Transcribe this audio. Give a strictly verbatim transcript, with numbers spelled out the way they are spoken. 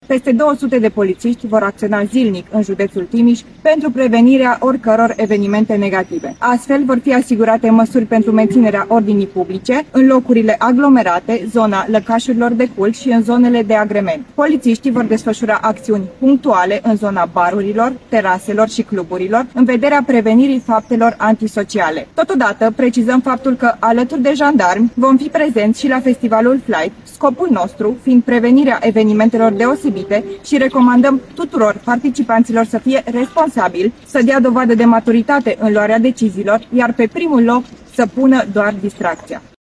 Peste două sute de polițiști vor acționa zilnic în județul Timiș pentru prevenirea oricăror evenimente negative. Astfel vor fi asigurate măsuri pentru menținerea ordinii publice în locurile aglomerate, zona lăcașurilor de cult și în zonele de agrement. Polițiștii vor desfășura acțiuni punctuale în zona barurilor, teraselor și cluburilor, în vederea prevenirii faptelor antisociale. Totodată, precizăm faptul că, alături de jandarmi, vom fi prezenți și la festivalul Flight, scopul nostru fiind prevenirea evenimentelor deosebite și recomandăm tuturor participanților să fie responsabili, să dea dovadă de maturitate în luarea deciziilor, iar pe primul loc să pună doar distracția.